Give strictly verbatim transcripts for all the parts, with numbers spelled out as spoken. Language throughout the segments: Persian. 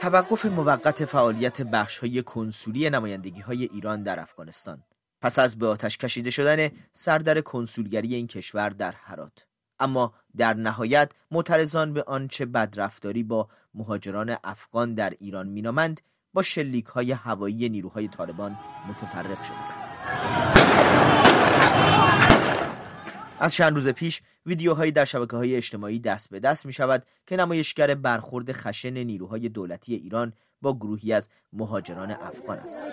توقف موقت فعالیت بخش‌های کنسولی نمایندگی‌های ایران در افغانستان پس از به آتش کشیده شدن سردر کنسولگری این کشور در هرات. اما در نهایت معترضان به آنچه بدرفتاری با مهاجران افغان در ایران مینامند با شلیک‌های هوایی نیروهای طالبان متفرق شدند. از چند روز پیش ویدیوهایی در شبکه‌های اجتماعی دست به دست می‌شود که نمایشگر برخورد خشن نیروهای دولتی ایران با گروهی از مهاجران افغان است.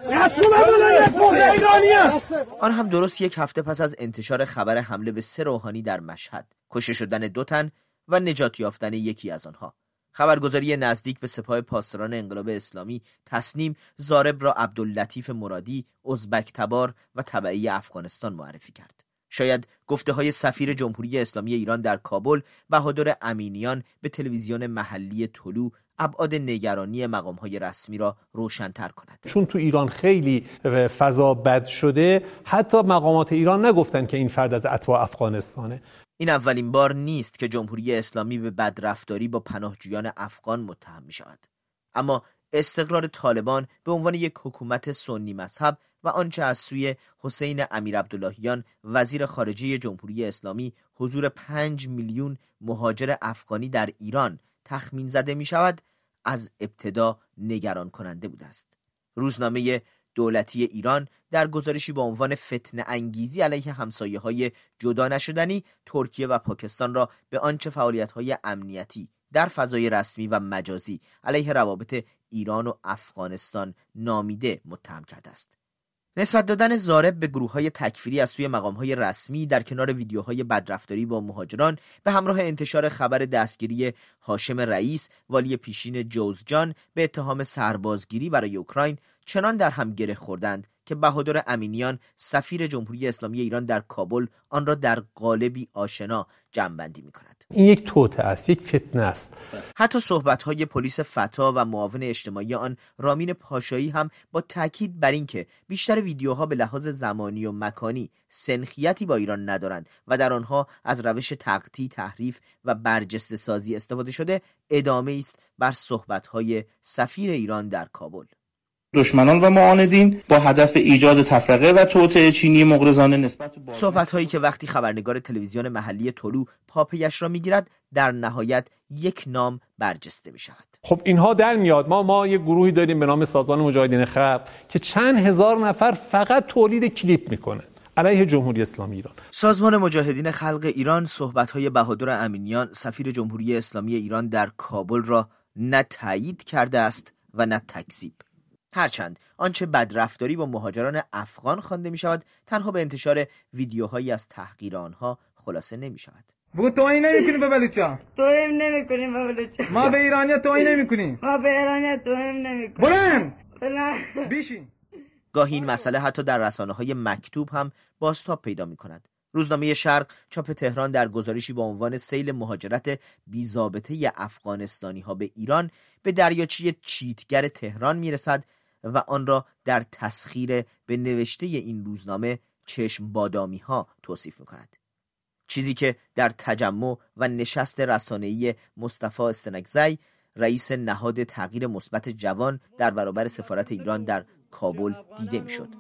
آن هم درست یک هفته پس از انتشار خبر حمله به سه روحانی در مشهد، کشته شدن دو تن و نجات یافتن یکی از آنها. خبرگزاری نزدیک به سپاه پاسداران انقلاب اسلامی تصنیم زارب را عبداللطیف مرادی، ازبک تبار و تبعی افغانستان معرفی کرد. شاید گفته های سفیر جمهوری اسلامی ایران در کابل بهادر امینیان به تلویزیون محلی طلوع ابعاد نگرانی مقام‌های رسمی را روشن‌تر کند. چون تو ایران خیلی فضا بد شده، حتی مقامات ایران نگفتن که این فرد از اتباع افغانستانه. این اولین بار نیست که جمهوری اسلامی به بدرفتاری با پناهجویان افغان متهم می‌شود. اما استقرار طالبان به عنوان یک حکومت سنی مذهب و آنچه از سوی حسین امیر عبداللهیان وزیر خارجه جمهوری اسلامی حضور پنج میلیون مهاجر افغانی در ایران تخمین زده می شود از ابتدا نگران کننده بوده است. روزنامه دولتی ایران در گزارشی با عنوان فتنه انگیزی علیه همسایه‌های جدا نشدنی ترکیه و پاکستان را به آنچه فعالیت‌های امنیتی در فضای رسمی و مجازی علیه روابط ایران و افغانستان نامیده متهم کرده است. نسبت دادن زارب به گروه‌های تکفیری از سوی مقام‌های رسمی در کنار ویدیوهای بدرفتاری با مهاجران به همراه انتشار خبر دستگیری هاشم رئیس والی پیشین جوزجان به اتهام سربازگیری برای اوکراین چنان در هم گره خوردند که بهادر امینیان سفیر جمهوری اسلامی ایران در کابل آن را در قالبی آشنا جمع‌بندی می‌کند. این یک توطئه است، یک فتنه است. حتی صحبت‌های پلیس فتا و معاون اجتماعی آن رامین پاشایی هم با تاکید بر اینکه بیشتر ویدیوها به لحاظ زمانی و مکانی سنخیتی با ایران ندارند و در آنها از روش تقطیع، تحریف و برجسته سازی استفاده شده، ادامه است بر صحبت‌های سفیر ایران در کابل. دشمنان و معاندین با هدف ایجاد تفرقه و توطئه چینی مغرضانه نسبت به صحبت‌هایی که وقتی خبرنگار تلویزیون محلی طلوع پاپیش را می‌گیرد در نهایت یک نام برجسته می‌شود. خب اینها در میاد ما ما یک گروهی داریم به نام سازمان مجاهدین خلق که چند هزار نفر فقط تولید کلیپ میکنه علیه جمهوری اسلامی ایران. سازمان مجاهدین خلق ایران صحبت‌های بهادر امینیان سفیر جمهوری اسلامی ایران در کابل را نه تایید کرده است و نه تکذیب. هرچند آنچه بدرفتاری با مهاجران افغان خوانده می شود تنها به انتشار ویدیوهایی از تحقیر آنها خلاصه نمی شود. بگو توهین نمی کنی به بلوچا. توهین نمی کنیم به بلوچا. ما به ایرانی توهین نمی کنیم. ما به ایرانی توهین نمی کنیم. بلند. بلند. بیشین. گاهی این مسئله حتی در رسانه‌های مکتوب هم بازتاب پیدا می کند. روزنامه شرق چاپ تهران در گزارشی با عنوان سیل مهاجرت بی‌ضابطه افغانستانی ها به ایران به دریاچه چیتگر تهران می رسد و آن را در تسخیر به نوشته این روزنامه چشم بادامی ها توصیف می کند. چیزی که در تجمع و نشست رسانه‌ای مصطفی استنگزی رئیس نهاد تغییر مثبت جوان در برابر سفارت ایران در کابل دیده می شد.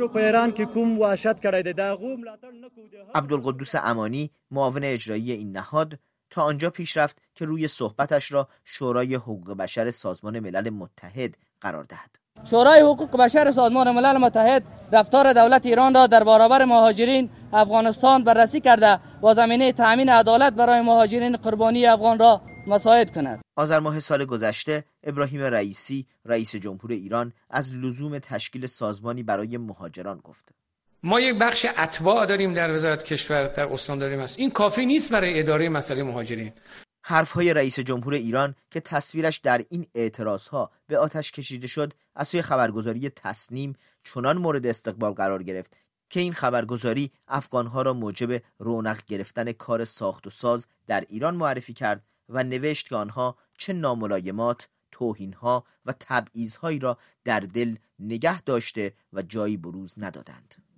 عبدالقدوس امانی معاون اجرایی این نهاد تا آنجا پیش رفت که روی صحبتش را شورای حقوق بشر سازمان ملل متحد قرار دهد. شورای حقوق بشر سازمان ملل متحد رفتار دولت ایران را در برابر مهاجرین افغانستان بررسی کرده و زمینه تأمین عدالت برای مهاجرین قربانی افغان را مساعد کند. آذر ماه سال گذشته ابراهیم رئیسی رئیس جمهور ایران از لزوم تشکیل سازمانی برای مهاجران گفت. ما یک بخش اتباع داریم در وزارت کشور در استانداری است. این کافی نیست برای اداره مسئله مهاجرین. حرفهای رئیس جمهور ایران که تصویرش در این اعتراضها به آتش کشیده شد از سوی خبرگزاری تصنیم چنان مورد استقبال قرار گرفت که این خبرگزاری افغانها را موجب رونق گرفتن کار ساخت و ساز در ایران معرفی کرد و نوشت که آنها چه ناملایمات، توهینها و تبعیض‌هایی را در دل نگه داشته و جایی بروز ندادند.